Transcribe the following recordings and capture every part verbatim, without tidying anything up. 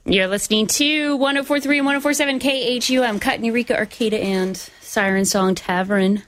You're listening to one oh four point three and one oh four point seven K H U M, Cut, Eureka, Arcata, and Siren Song Tavern.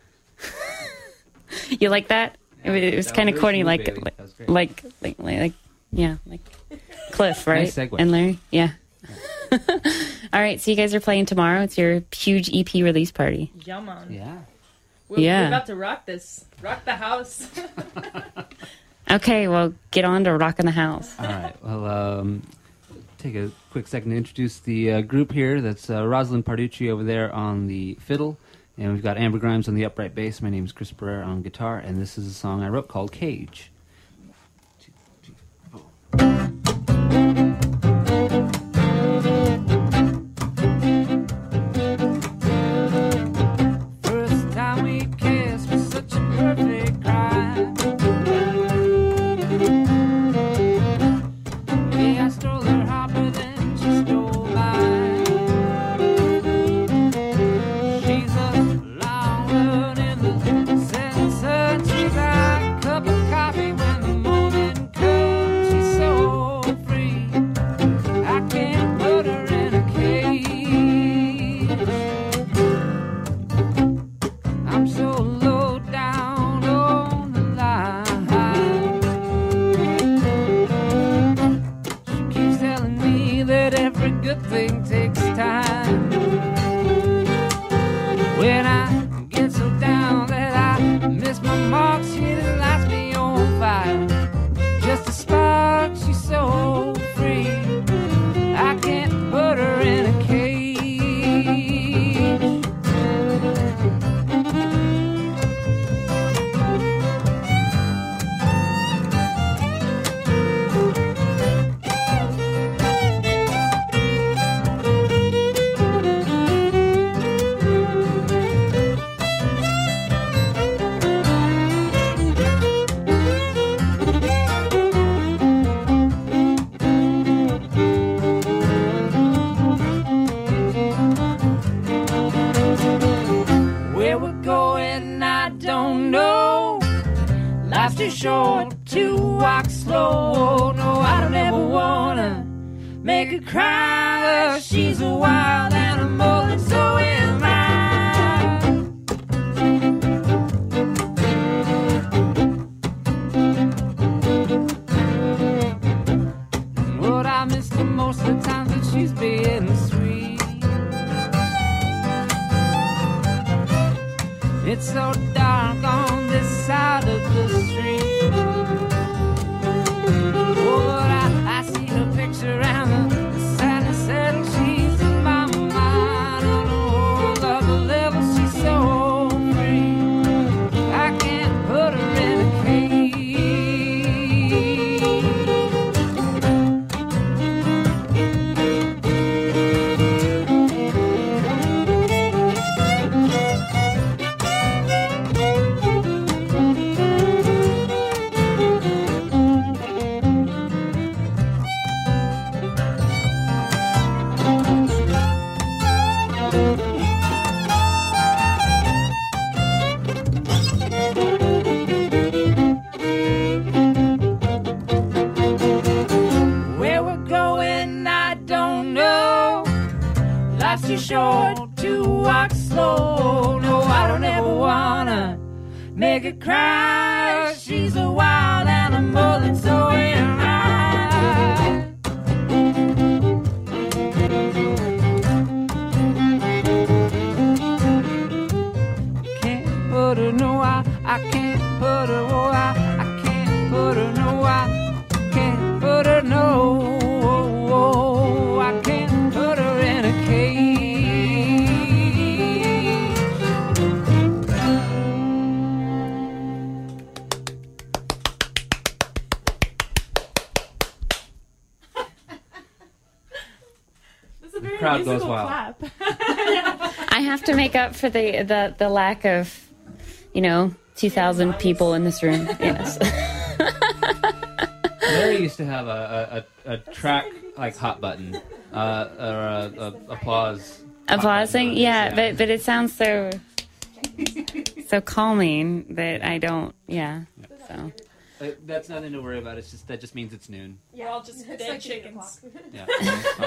You like that? Yeah, it, it was kind of corny, like like, like, like, like, like, yeah, like Cliff, right? Nice segue. And Larry, yeah. yeah. All right, so you guys are playing tomorrow. It's your huge E P release party. Yeah, man. Yeah. We're, yeah. we're about to rock this. Rock the house. Okay, well, get on to rocking the house. All right. Well, um, take a quick second to introduce the uh, group here. That's uh, Rosalind Parducci over there on the fiddle. And we've got Amber Grimes on the upright bass. My name is Chris Barrera on guitar. And this is a song I wrote called Cage. Two, two, four. Crowd goes wild. I have to make up for the, the, the lack of, you know, two thousand people in this room. Yes. Larry used to have a, a, a track like hot button, uh, or a, a applause. Applausing, yeah, yeah, but but it sounds so so calming that I don't. Yeah. yeah. So. Uh, that's nothing to worry about. It's just that just means it's noon. Yeah, We're all just dead like chickens. Yeah.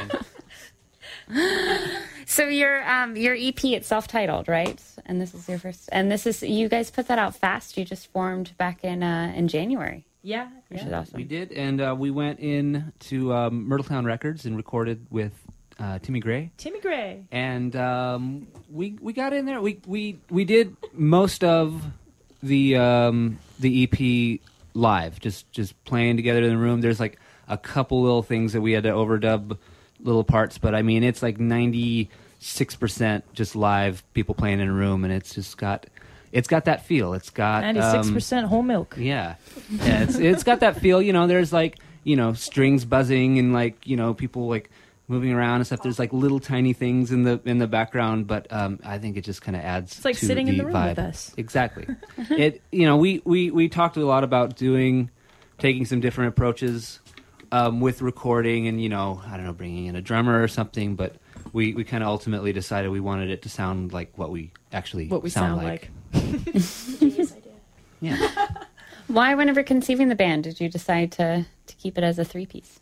So your um your E P, it's self-titled, right? And this is your first. And this is you guys put that out fast. You just formed back in uh, in January, Yeah. which yeah. is awesome. We did, and uh, we went in to um, Myrtletown Records and recorded with uh, Timmy Gray. Timmy Gray. And um, we we got in there. We we we did most of the um, the E P live, just just playing together in the room. There's like a couple little things that we had to overdub little parts, but I mean it's like ninety-six percent just live people playing in a room, and it's just got it's got that feel. It's got ninety-six um, percent whole milk. yeah, yeah. It's it's got that feel. You know, there's like you know strings buzzing and like you know people like moving around and stuff. There's like little tiny things in the in the background, but um, I think it just kind of adds. It's like to sitting the in the room vibe. with us. Exactly. It you know we, we we talked a lot about doing taking some different approaches um, with recording and you know I don't know bringing in a drummer or something, but we, we kind of ultimately decided we wanted it to sound like what we actually What we sound, sound like. Genius idea. Yeah. Why, whenever conceiving the band, did you decide to to keep it as a three piece?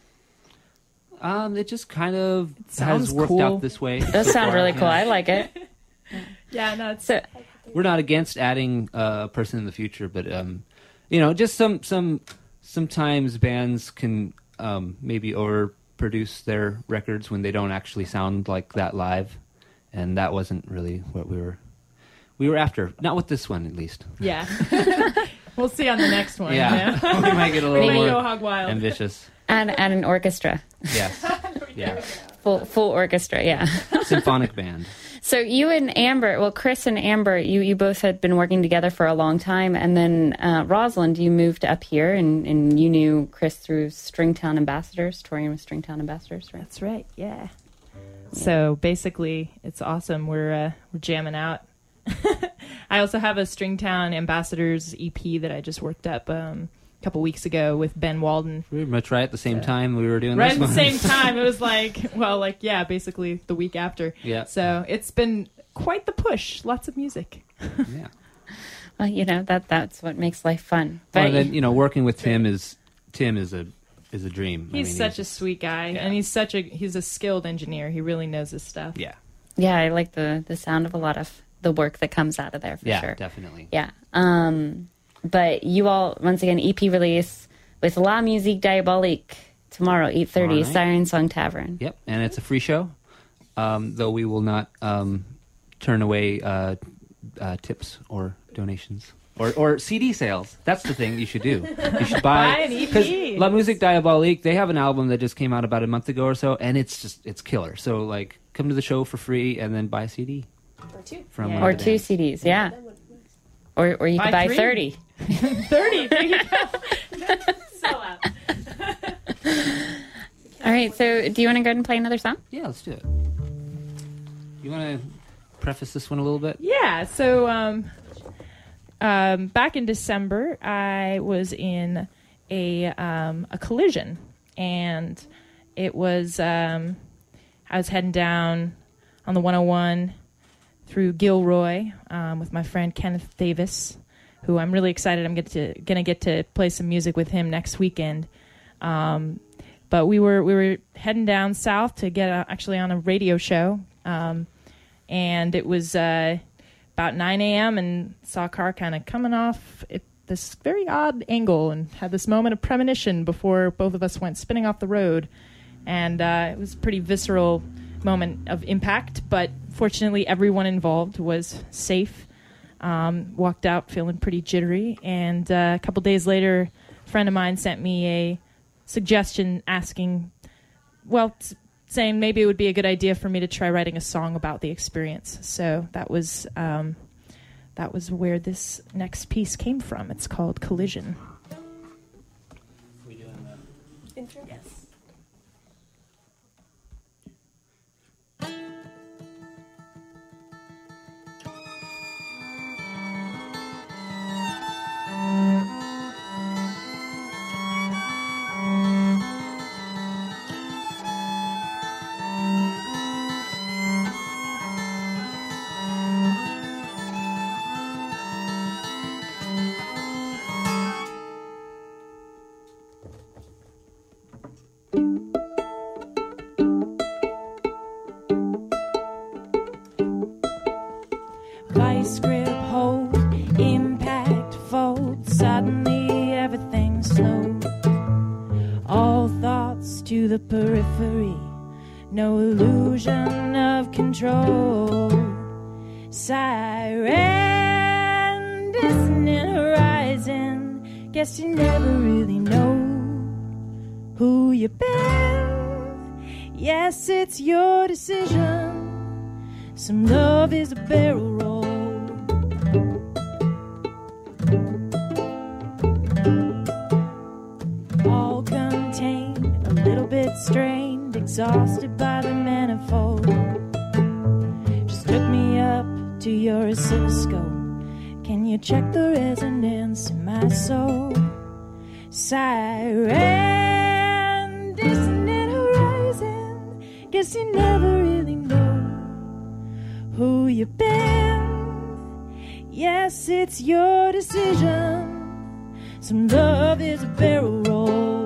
Um, it just kind of sounds has worked cool. out this way. It does so sound far, really cool. yeah. I like it. Yeah, no, it's So We're not against adding uh, a person in the future, but um, you know, just some some sometimes bands can um, maybe overproduce their records when they don't actually sound like that live, and that wasn't really what we were we were after. Not with this one, at least. yeah. We'll see on the next one. Yeah, Yeah. we might get a We little may more go hog wild. ambitious. and and an orchestra, Yes, yeah, full full orchestra. Yeah. symphonic band. So you and Amber, well, Chris and Amber, you, you both had been working together for a long time, and then uh, Rosalind, you moved up here, and, and you knew Chris through Stringtown Ambassadors, touring with Stringtown Ambassadors, right? That's right. Yeah. So basically, it's awesome. We're uh, we're jamming out. I also have a Stringtown Ambassadors E P that I just worked up um, a couple weeks ago with Ben Walden. Pretty much right at the same So- time we were doing Right this at the one. same time. It was like, well, like, yeah, basically the week after. Yeah. So it's been quite the push. Lots of music. Yeah. Well, you know, that that's what makes life fun. Well, But and then you know, working with Tim is Tim is a is a dream. I He's mean, such a sweet guy, Yeah. and he's such a he's a skilled engineer. He really knows his stuff. yeah, yeah, I like the, the sound of a lot of the work that comes out of there, for yeah, sure. definitely. Yeah. Um, but you all, once again, E P release with La Musique Diabolique tomorrow, eight thirty, All right. Siren Song Tavern. Yep, and it's a free show, um, though we will not um, turn away uh, uh, tips or donations. Or, or C D sales. That's the thing you should do. You should buy, Buy an E P. because La Musique Diabolique, they have an album that just came out about a month ago or so, and it's just it's killer. So like, come to the show for free and then buy a C D Or two. from Yeah. one Or of the two bands. C Ds, yeah. That would- Or or you Buy could buy three. thirty. thirty. There you go. Sell out. All right, so do you want to go ahead and play another song? Yeah, let's do it. You want to preface this one a little bit? Yeah. So um, um, back in December, I was in a um, a collision, and it was um, I was heading down on the one oh one through Gilroy um, with my friend Kenneth Davis, who I'm really excited. I'm get to gonna get to play some music with him next weekend. Um, but we were we were heading down south to get a, actually on a radio show. Um, and it was uh, about nine a.m. and saw a car kind of coming off at this very odd angle and had this moment of premonition before both of us went spinning off the road. And uh, it was a pretty visceral moment of impact, but fortunately everyone involved was safe. Um, walked out feeling pretty jittery, and uh, a couple days later, a friend of mine sent me a suggestion asking, well, s- saying maybe it would be a good idea for me to try writing a song about the experience. So that was um, that was where this next piece came from. It's called Collision. Intro? Yes. vice grip hold, impact fold, suddenly everything's slow. All thoughts to the periphery, no illusion of control. Siren, dissonant horizon, guess you never really know who you've been. Yes, it's your decision. Some love is a barrel roll. All contained, a little bit strained, exhausted by the manifold. Just hook me up to your oscilloscope. Can you check the resonance in my soul? Siren, dissonant horizon, guess you never really know who you've been. Yes, it's your decision. Some love is a barrel roll.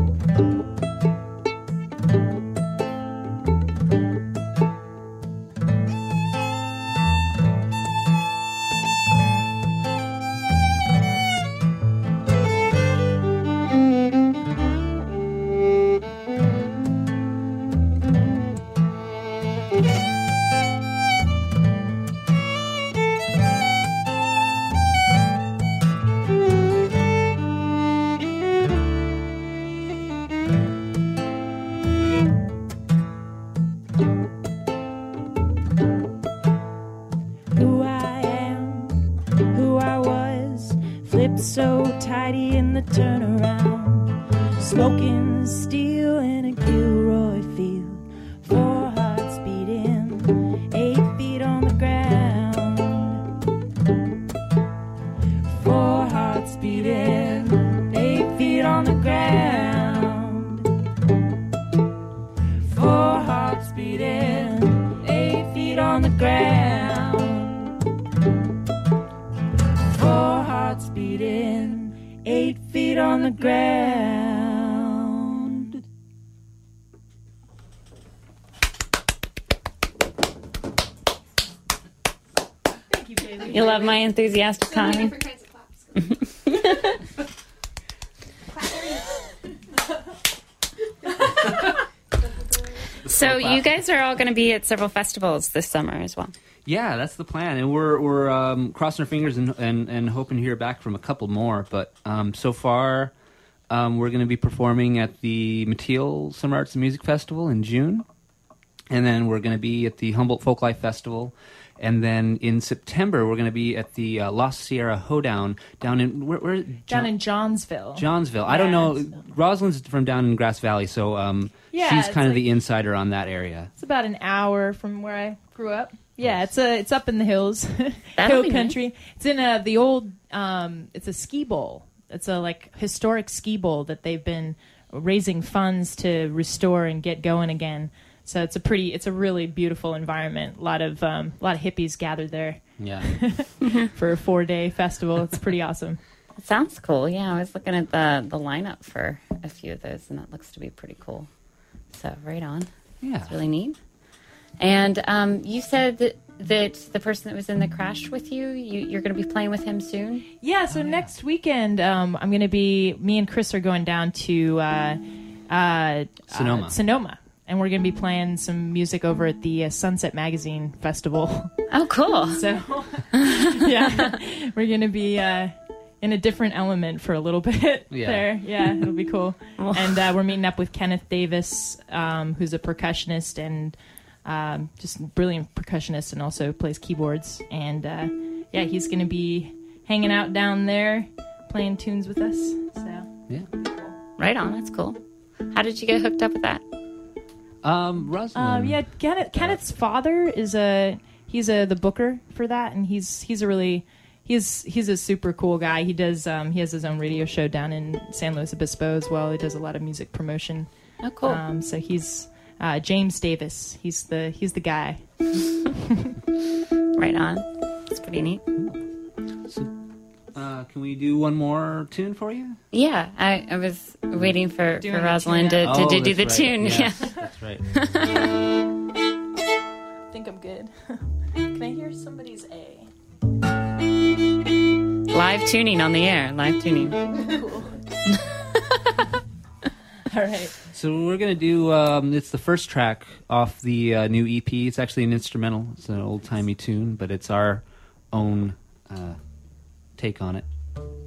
So tidy in the turnaround, smoking steel in a Gilroy field, four hearts beating, eight feet on the ground. Four hearts beating, eight feet on the ground. Four hearts beating, eight feet on the ground. Beating, eight feet on the ground. Thank you, baby. You love my enthusiastic So many timing. different kinds of claps. So you guys are all going to be at several festivals this summer as well. Yeah, that's the plan, and we're we're um, crossing our fingers and, and and hoping to hear back from a couple more. But um, so far, um, we're going to be performing at the Mateel Summer Arts and Music Festival in June, and then we're going to be at the Humboldt Folklife Festival, and then in September we're going to be at the uh, Lost Sierra Hoedown down in where, where Down John, in Johnsville. Johnsville. I don't know. Johnsville. Rosalind's from down in Grass Valley, so um, Yeah, she's it's kind of like- the insider on that area. It's about an hour from where I grew up. Yeah, it's a it's up in the hills, That'll hill be country. It's in a the old. Um, it's a ski bowl. It's a like historic ski bowl that they've been raising funds to restore and get going again. So it's a pretty, it's a really beautiful environment. A lot of um, a lot of hippies gathered there Yeah. for a four day festival. It's pretty awesome. It sounds cool. Yeah, I was looking at the, the lineup for a few of those, and that looks to be pretty cool. So right on. Yeah. It's really neat. And um, you said that, that the person that was in the crash with you, you you're going to be playing with him soon? Yeah, so next weekend, um, I'm going to be, me and Chris are going down to uh, uh, Sonoma. Uh, Sonoma. And we're going to be playing some music over at the uh, Sunset Magazine Festival. Oh, cool. So, yeah, we're going to be uh, in a different element for a little bit Yeah. there. Yeah, it'll be cool. And uh, we're meeting up with Kenneth Davis, um, who's a percussionist and um, just brilliant percussionist and also plays keyboards. And, uh, yeah, he's going to be hanging out down there playing tunes with us. So, Yeah. Right on. That's cool. How did you get hooked up with that? Um, Rosalind. Um, yeah, Kenneth, Kenneth's father is a he's a the booker for that, and he's he's a really he's he's a super cool guy. He does um, he has his own radio show down in San Luis Obispo as well. He does a lot of music promotion. Oh, cool. Um, so he's uh, James Davis. He's the he's the guy. Right on. It's pretty neat. So, uh, can we do one more tune for you? Yeah, I, I was waiting for, Doing for the Rosalind to, tune. to, Oh, to do the that's right. tune. Yes, Yeah. that's right. I think I'm good. Can I hear somebody's A? live tuning on the air. Live tuning. All right. So we're gonna do. Um, it's the first track off the uh, new E P. It's actually an instrumental. It's an old timey tune, but it's our own uh, take on it.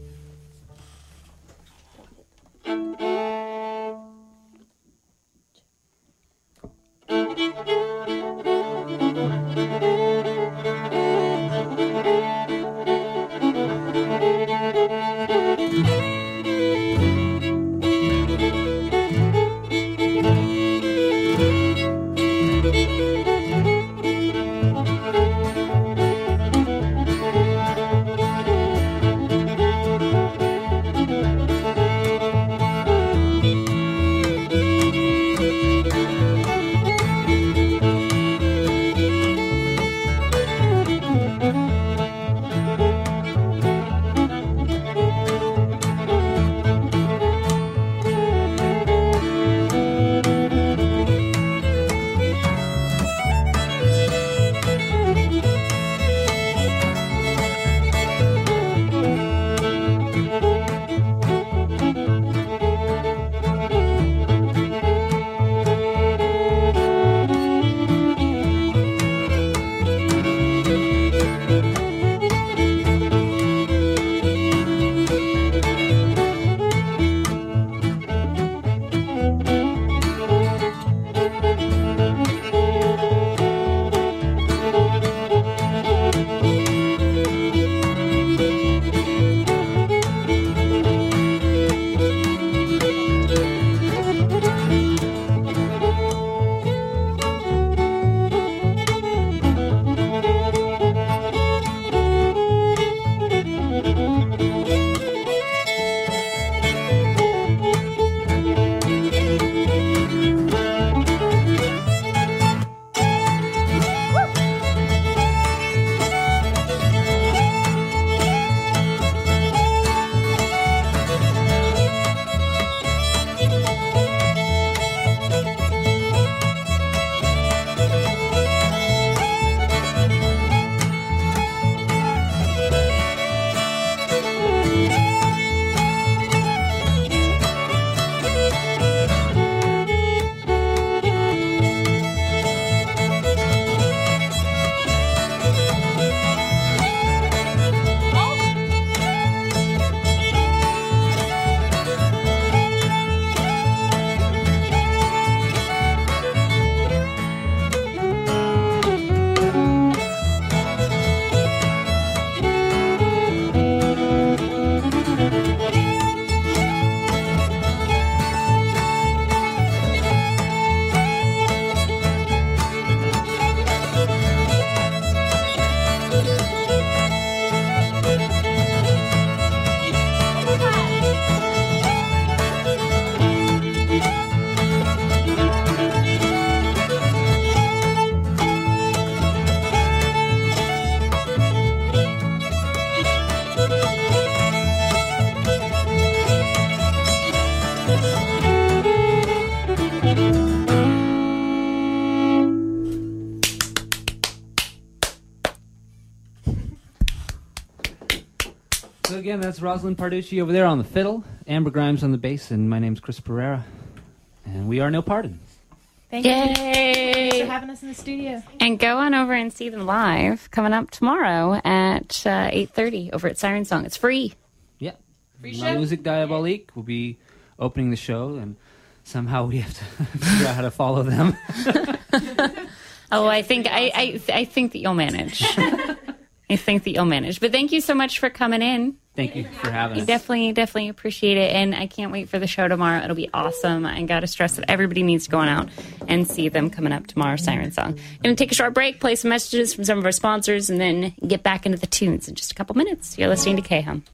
So again, that's Rosalind Parducci over there on the fiddle, Amber Grimes on the bass, and my name's Chris Pereira. And we are No Pardon. Thank you. Yay! Thanks for having us in the studio. And go on over and see them live coming up tomorrow at uh, eight thirty over at Siren Song. It's free. Yeah. Free La show? Musique Diabolique will be opening the show, and somehow we have to figure out how to follow them. Oh, I think I, I I think that you'll manage. I think that you'll manage. But thank you so much for coming in. Thank you for having I us. definitely, definitely appreciate it. And I can't wait for the show tomorrow. It'll be awesome. I got to stress that everybody needs to go on out and see them coming up tomorrow, Siren Song. I'm going to take a short break, play some messages from some of our sponsors, and then get back into the tunes in just a couple minutes. You're listening to K-Hum.